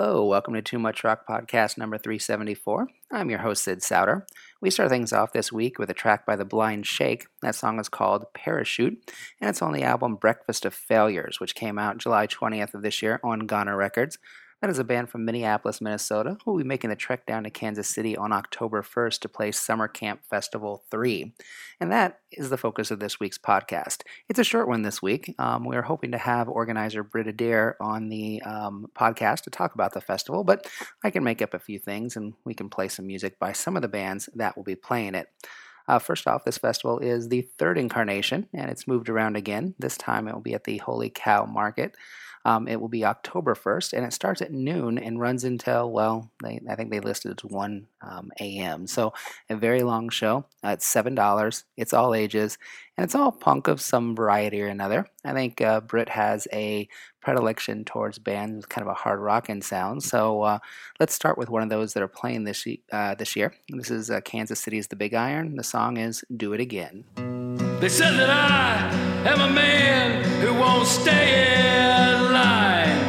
Hello, welcome to Too Much Rock Podcast number 374. I'm your host, Sid Souter. We start things off this week with a track by The Blind Shake. That song is called Parachute, and it's on the album Breakfast of Failures, which came out July 20th of this year on Ghana Records. That is a band from Minneapolis, Minnesota, who will be making the trek down to Kansas City on October 1st to play Summer Camp Festival 3. And that is the focus of this week's podcast. It's a short one this week. We're hoping to have organizer Britt Adair on the podcast to talk about the festival, but I can make up a few things and we can play some music by some of the bands that will be playing it. First off, this festival is the third incarnation, and it's moved around again. This time it will be at the Holy Cow Market. It will be October 1st, and it starts at noon and runs until, I think they listed it to 1 a.m. So a very long show. It's $7. It's all ages, and it's all punk of some variety or another. I think Britt has a predilection towards bands with kind of a hard rockin' sound. So let's start with one of those that are playing this year. This is Kansas City's The Big Iron. The song is Do It Again. They said that I am a man who won't stay in line.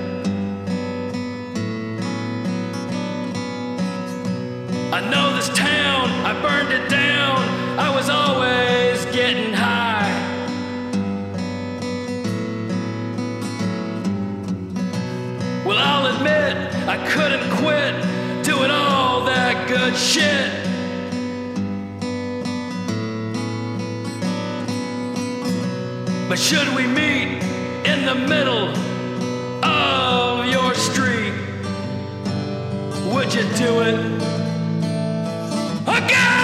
I know this town, I burned it down, I was always getting high. Well, I'll admit, I couldn't quit doing all that good shit. But should we meet in the middle of your street, would you do it again?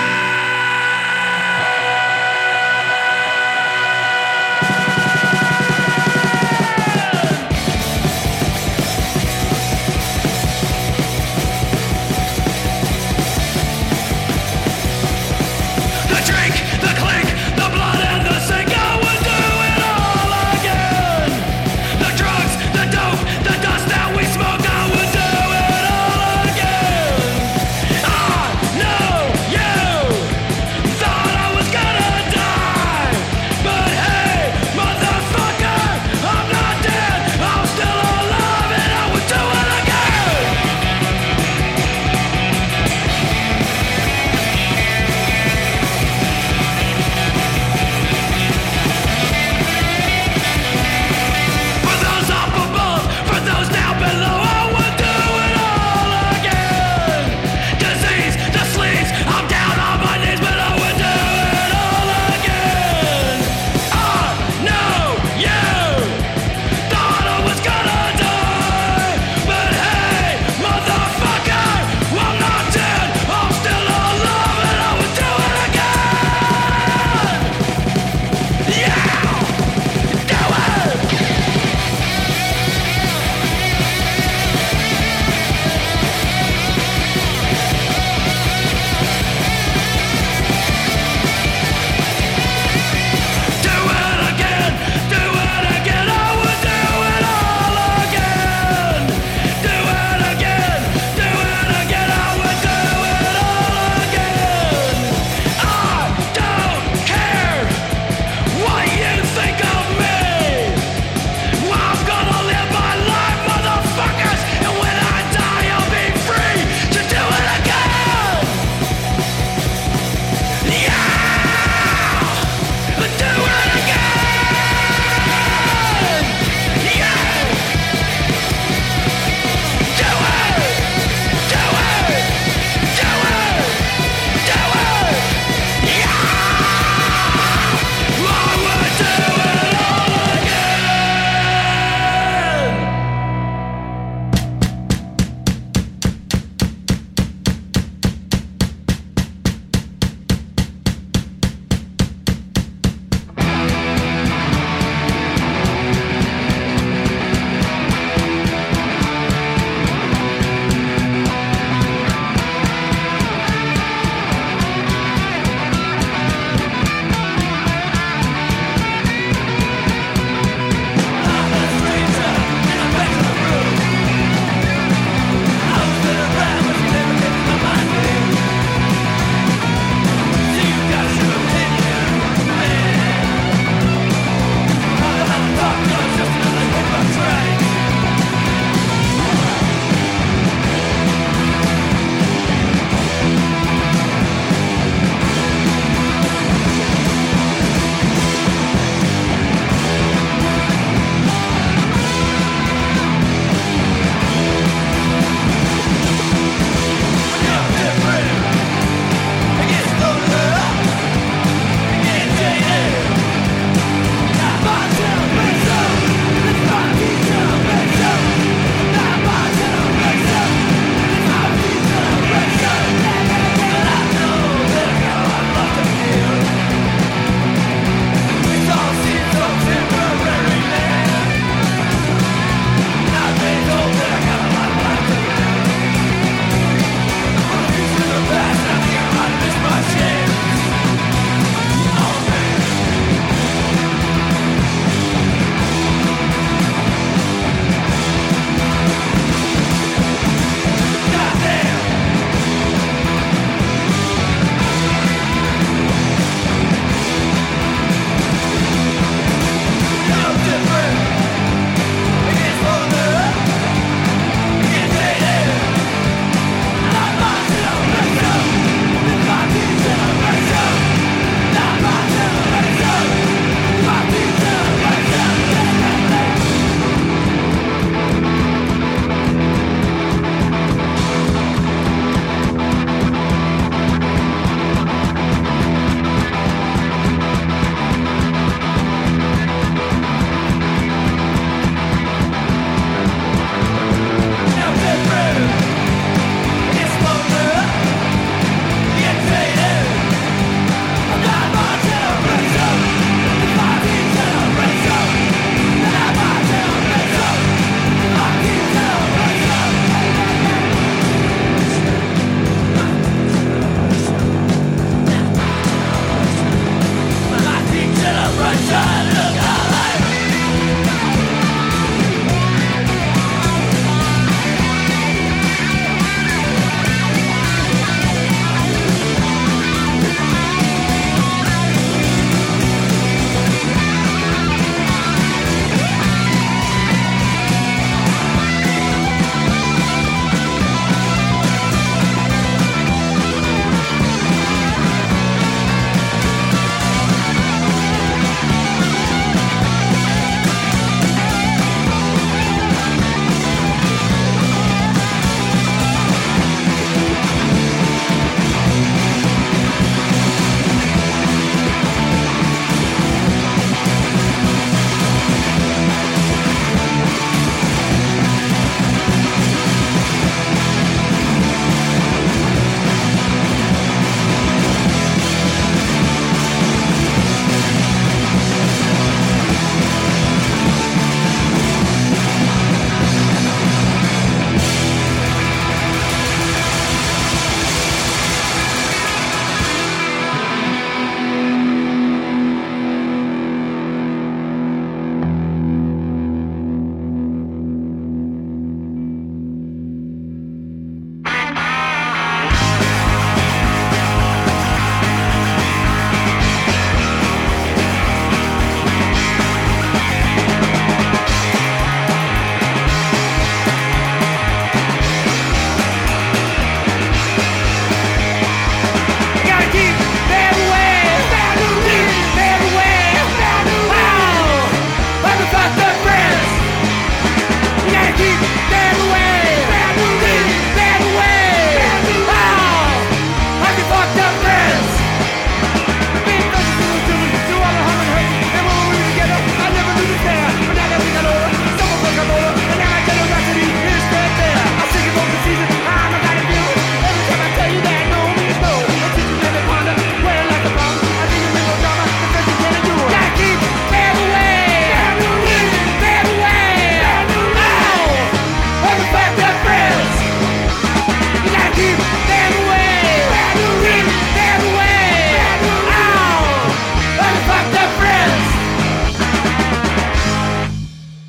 The drink, the clink, the blood and the sink, I would do it all again. The drugs, the dope, the dust that we smoke, I would do it all again. I know you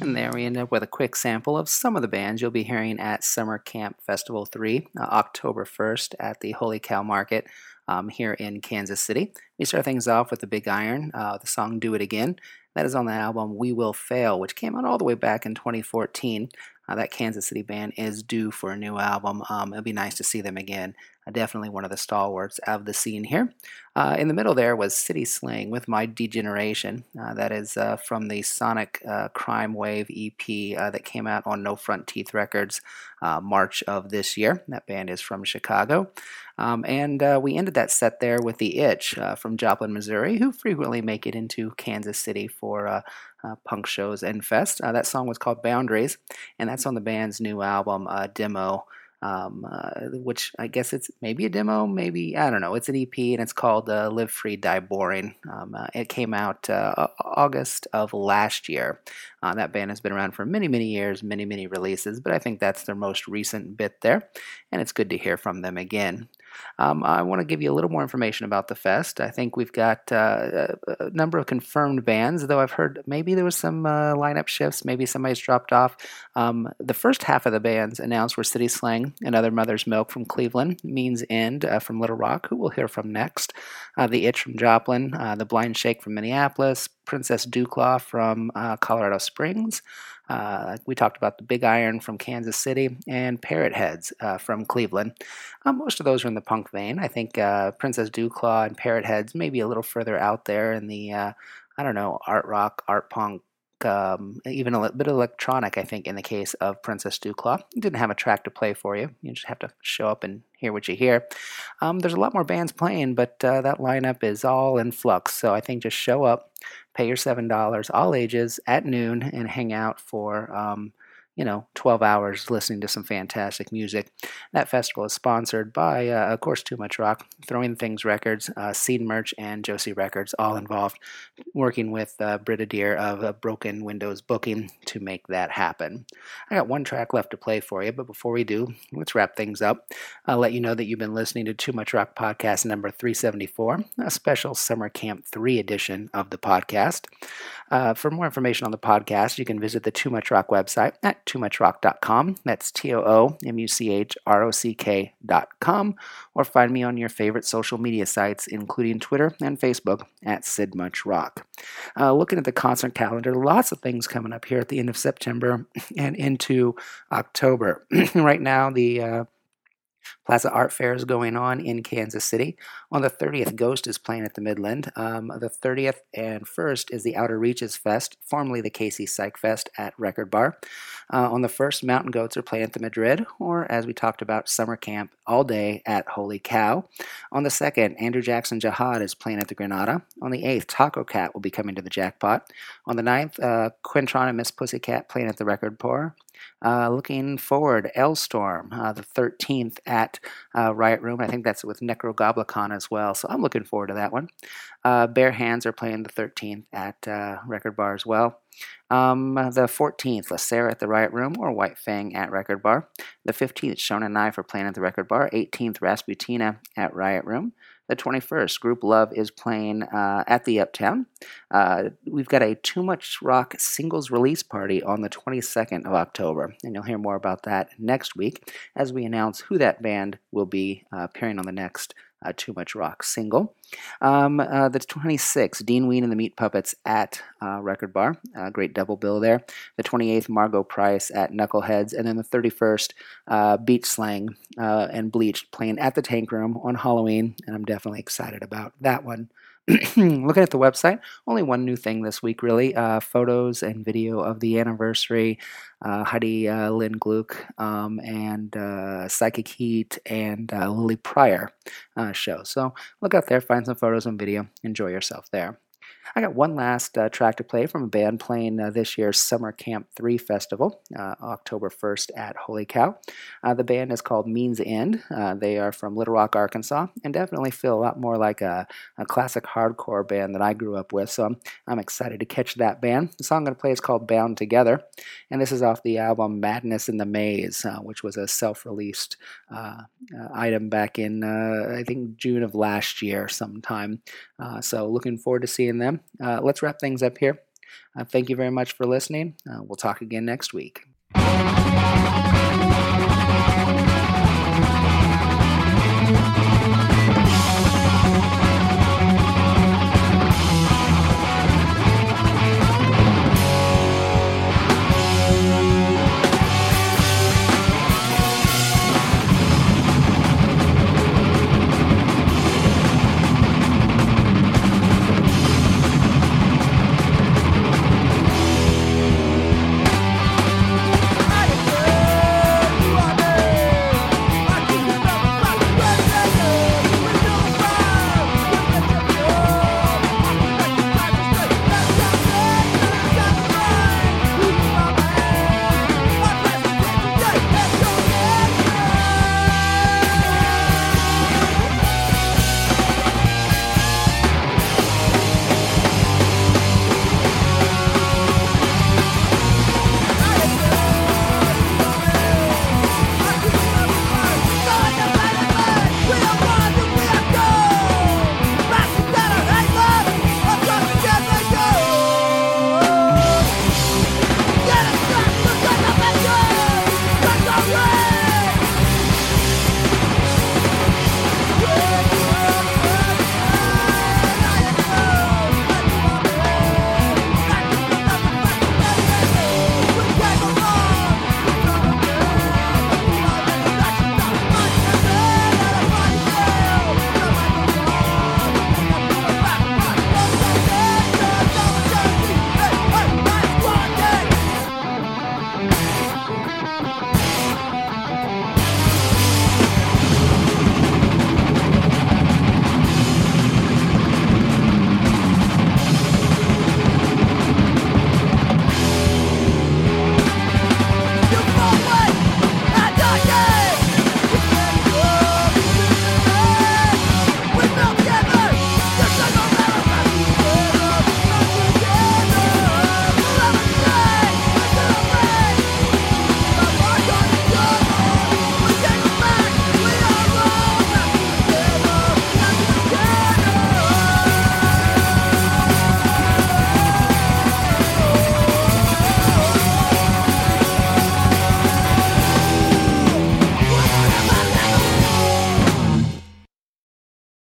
And there we end up with a quick sample of some of the bands you'll be hearing at Summer Camp Festival 3, October 1st at the Holy Cow Market here in Kansas City. We start things off with the Big Iron, the song Do It Again. That is on the album We Will Fail, which came out all the way back in 2014. That Kansas City band is due for a new album. It'll be nice to see them again. Definitely one of the stalwarts of the scene here. In the middle there was City Sling with My Degeneration. That is from the Sonic Crime Wave EP that came out on No Front Teeth Records March of this year. That band is from Chicago. And we ended that set there with The Itch from Joplin, Missouri, who frequently make it into Kansas City for punk shows and fest. That song was called Boundaries, and that's on the band's new album, Demo, which I guess it's maybe a demo, maybe, I don't know. It's an EP, and it's called Live Free, Die Boring. It came out August of last year. That band has been around for many, many years, many, many releases, but I think that's their most recent bit there, and it's good to hear from them again. I want to give you a little more information about the fest. I think we've got a number of confirmed bands, though I've heard maybe there was some lineup shifts, maybe somebody's dropped off. The first half of the bands announced were City Slang and Other Mother's Milk from Cleveland, Means End from Little Rock, who we'll hear from next, The Itch from Joplin, The Blind Shake from Minneapolis, Princess Dewclaw from Colorado Springs. We talked about the Big Iron from Kansas City and Parrot Heads from Cleveland. Most of those are in the punk vein. I think Princess Dewclaw and Parrot Heads may be a little further out there in the, art rock, art punk, even a bit of electronic, I think, in the case of Princess Dewclaw. Didn't have a track to play for you. You just have to show up and hear what you hear. There's a lot more bands playing, but that lineup is all in flux. So I think just show up, pay your $7, all ages, at noon, and hang out for 12 hours listening to some fantastic music. That festival is sponsored by, of course, Too Much Rock, Throwing Things Records, Seed Merch, and Josie Records, all involved, working with Britta Deer of Broken Windows Booking to make that happen. I got one track left to play for you, but before we do, let's wrap things up. I'll let you know that you've been listening to Too Much Rock Podcast number 374, a special Summer Camp 3 edition of the podcast. For more information on the podcast, you can visit the Too Much Rock website at toomuchrock.com. That's TOOMUCHROCK.com. Or find me on your favorite social media sites, including Twitter and Facebook at SidMuchRock. Looking at the concert calendar, lots of things coming up here at the end of September and into October. Right now, the Plaza Art Fair is going on in Kansas City. On the 30th, Ghost is playing at the Midland. The 30th and 1st is the Outer Reaches Fest, formerly the Casey Psych Fest at Record Bar. On the 1st, Mountain Goats are playing at the Madrid, or as we talked about, Summer Camp all day at Holy Cow. On the 2nd, Andrew Jackson Jihad is playing at the Granada. On the 8th, Taco Cat will be coming to the Jackpot. On the 9th, Quintron and Miss Pussycat playing at the Record Bar. Looking forward, L-Storm, the 13th at Riot Room. I think that's with Necrogoblicon as well, so I'm looking forward to that one. Bare Hands are playing the 13th at Record Bar as well. The 14th, Lacera at the Riot Room, or White Fang at Record Bar. The 15th, Shonen Knife are playing at the Record Bar. 18th, Rasputina at Riot Room. The 21st, Group Love is playing at the Uptown. We've got a Too Much Rock singles release party on the 22nd of October, and you'll hear more about that next week as we announce who that band will be appearing on the next Too Much Rock single. The 26th, Dean Ween and the Meat Puppets at Record Bar. Great double bill there. The 28th, Margot Price at Knuckleheads. And then the 31st, Beach Slang and Bleached playing at the Tank Room on Halloween. And I'm definitely excited about that one. Looking at the website, only one new thing this week, really. Photos and video of the anniversary, Heidi Lynn Gluck and Psychic Heat and Lily Pryor show. So look out there, find some photos and video. Enjoy yourself there. I got one last track to play from a band playing this year's Summer Camp 3 Festival, October 1st at Holy Cow. The band is called Means End. They are from Little Rock, Arkansas, and definitely feel a lot more like a classic hardcore band that I grew up with, so I'm excited to catch that band. The song I'm going to play is called Bound Together, and this is off the album Madness in the Maze, which was a self-released item back in, I think, June of last year sometime. So looking forward to seeing them. Let's wrap things up here. Thank you very much for listening. We'll talk again next week.